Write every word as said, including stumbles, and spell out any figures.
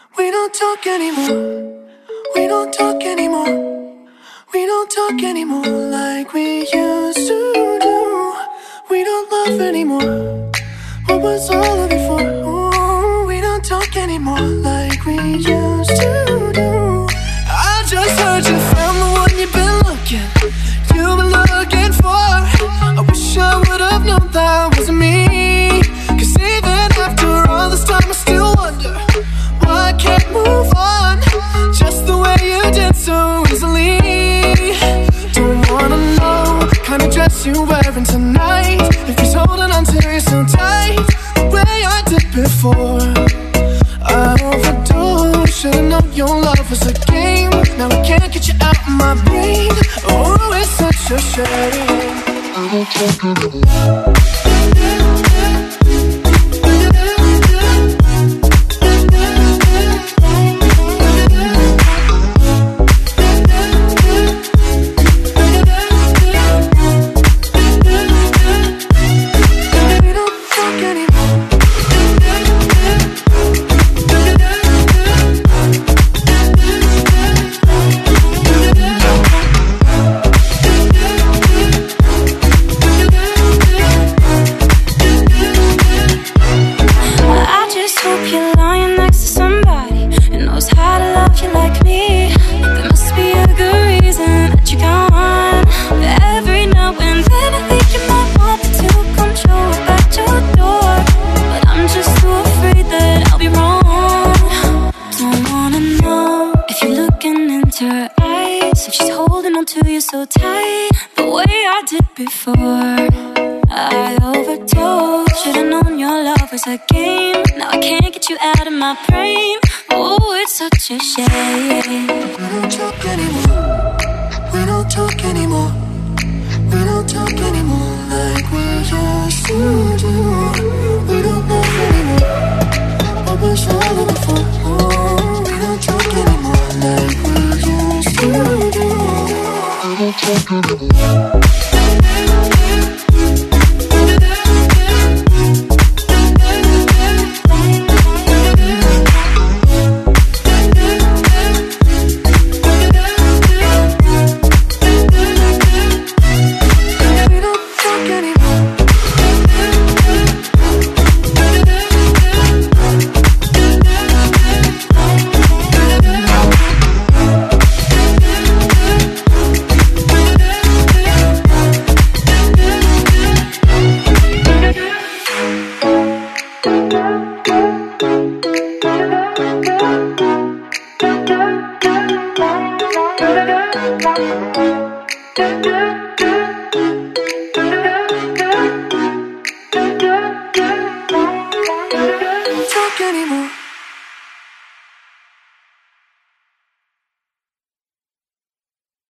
We don't talk anymore. We don't talk anymore. We don't talk anymore like we used to do. We don't love anymore. What was all of it for? Ooh, we don't talk anymore like we used to do. I just heard you found the one you've been looking, you've been looking for. I wish I would've known that wasn't me. Cause even after all this time I still wonder why I can't move on just the way you did so easily. Don't wanna know the kind of dress you're wearing tonight, if he's holding on to you so tight the way I did before. I overdosed, should've known your love was a game. Now I can't get you out of my brain. Oh, it's such a shame. I don't talk anymore. So tight, the way I did before. I overdosed, should've known your love was a game. Now I can't get you out of my brain. Oh, it's such a shame. We don't talk anymore. We don't talk anymore. We don't talk anymore like we used to do. We don't love anymore. What was all of it for? Oh, we don't talk anymore like we used to do. We don't talk anymore. Do do do